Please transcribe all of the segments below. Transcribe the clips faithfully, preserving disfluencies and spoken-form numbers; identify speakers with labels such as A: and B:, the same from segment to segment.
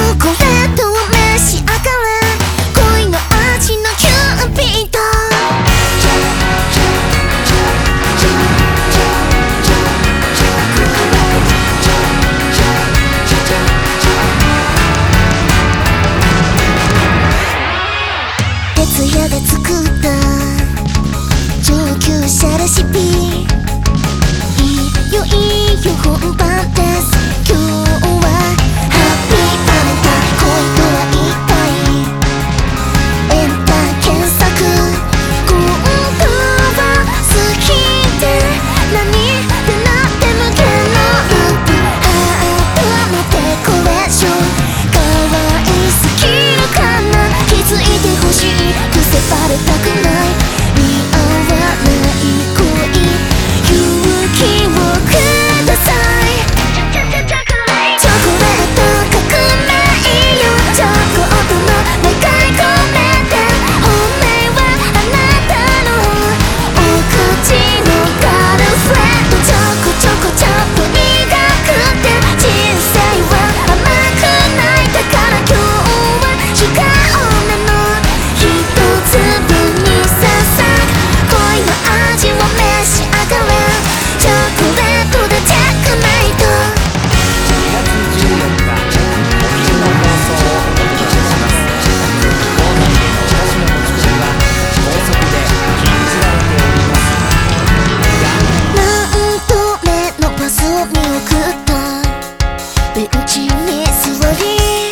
A: コレートを召し上がれ、恋の味のキューピッド。徹夜で作った上級者レシピ、いよいよ本番です。今日はハッピーバレンタイン、恋とは一体エンタ検索、今度は好きで何でなって無限のループ、ハートのデコレーション、可愛すぎるかな、気づいてほしい、癖バレたくない、似合わない恋、勇気をください。チョコレート革命よ、チョコレートの願い込めて、本命はあなたのお口のガールフレンド、ちょこちょこちょっと苦くて人生は甘くない、だから今日は違うなの一粒に刺さる恋の味を召し上がれ、チョコレートでチェックメイト。
B: にがつじゅうよっか、お昼の放送をお届けします。道内でのお菓子の持ち込みは高速で禁じられております。
A: 何度目のパスを見送った、ベンチに座り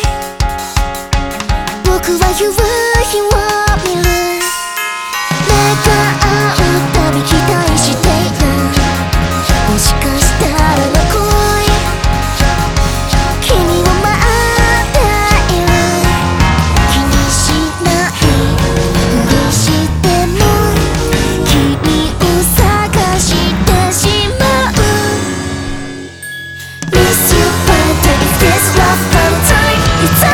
A: 僕は夕日を見る、目が合うたび期待している、もしかしたらの恋、君を待っている、気にしないふりしても君を探してしまう。 Miss you Valentine, if this love Valentine, it's